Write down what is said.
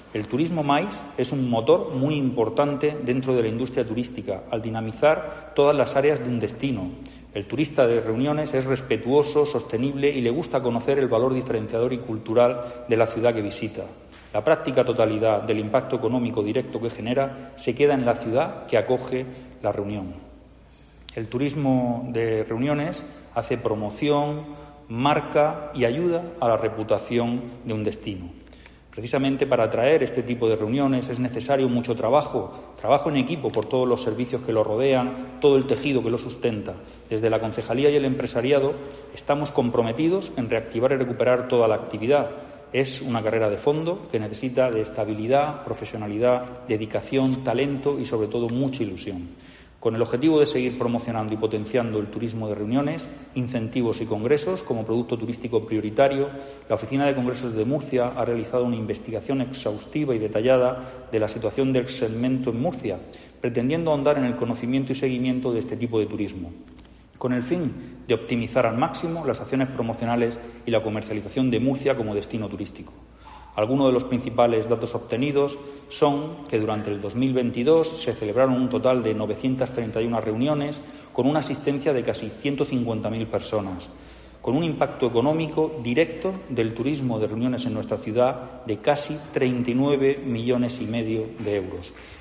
El turismo MAIS es un motor muy importante dentro de la industria turística, al dinamizar todas las áreas de un destino. El turista de reuniones es respetuoso, sostenible y le gusta conocer el valor diferenciador y cultural de la ciudad que visita. La práctica totalidad del impacto económico directo que genera se queda en la ciudad que acoge la reunión. El turismo de reuniones hace promoción, marca y ayuda a la reputación de un destino. Precisamente para atraer este tipo de reuniones es necesario mucho trabajo en equipo por todos los servicios que lo rodean, todo el tejido que lo sustenta. Desde la Concejalía y el empresariado estamos comprometidos en reactivar y recuperar toda la actividad. Es una carrera de fondo que necesita de estabilidad, profesionalidad, dedicación, talento y, sobre todo, mucha ilusión. Con el objetivo de seguir promocionando y potenciando el turismo de reuniones, incentivos y congresos como producto turístico prioritario, la Oficina de Congresos de Murcia ha realizado una investigación exhaustiva y detallada de la situación del segmento en Murcia, pretendiendo ahondar en el conocimiento y seguimiento de este tipo de turismo, con el fin de optimizar al máximo las acciones promocionales y la comercialización de Murcia como destino turístico. Algunos de los principales datos obtenidos son que durante el 2022 se celebraron un total de 931 reuniones con una asistencia de casi 150.000 personas, con un impacto económico directo del turismo de reuniones en nuestra ciudad de casi 39,5 millones de euros.